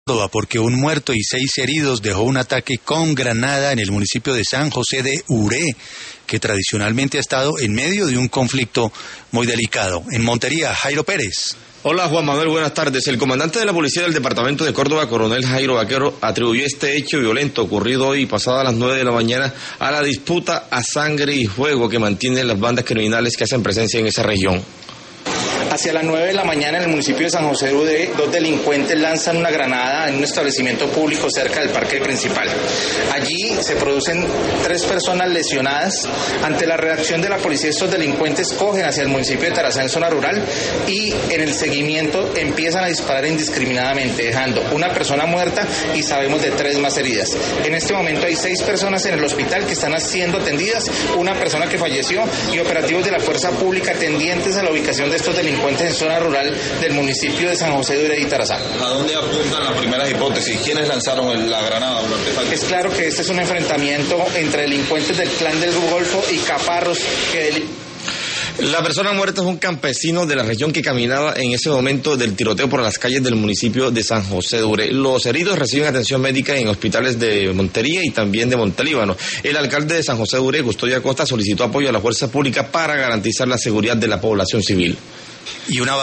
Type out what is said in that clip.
Porque un muerto y 6 heridos dejó un ataque con granada en el municipio de San José de Uré, que tradicionalmente ha estado en medio de un conflicto muy delicado. En Montería, Jairo Pérez. Hola Juan Manuel, buenas tardes. El comandante de la policía del departamento de Córdoba, coronel Jairo Vaquero, atribuyó este hecho violento ocurrido hoy pasada las 9 de la mañana a la disputa a sangre y fuego que mantienen las bandas criminales que hacen presencia en esa región. Hacia las 9 de la mañana en el municipio de San José de Uré, 2 delincuentes lanzan una granada en un establecimiento público cerca del parque principal. Allí se producen 3 personas lesionadas. Ante la reacción de la policía, estos delincuentes cogen hacia el municipio de Tarazá, en zona rural, y en el seguimiento empiezan a disparar indiscriminadamente, dejando una persona muerta y sabemos de 3 más heridas. En este momento hay 6 personas en el hospital que están siendo atendidas, una persona que falleció y operativos de la fuerza pública tendientes a la ubicación de estos delincuentes en zona rural del municipio de San José de Uré y Tarazá. ¿A dónde apuntan las primeras hipótesis? ¿Quiénes lanzaron la granada o el artefacto? Es claro que este es un enfrentamiento entre delincuentes del clan del Golfo y caparros que... La persona muerta es un campesino de la región que caminaba en ese momento del tiroteo por las calles del municipio de San José de Uré. Los heridos reciben atención médica en hospitales de Montería y también de Montelíbano. El alcalde de San José de Uré, Custodio Acosta, solicitó apoyo a la fuerza pública para garantizar la seguridad de la población civil. Y una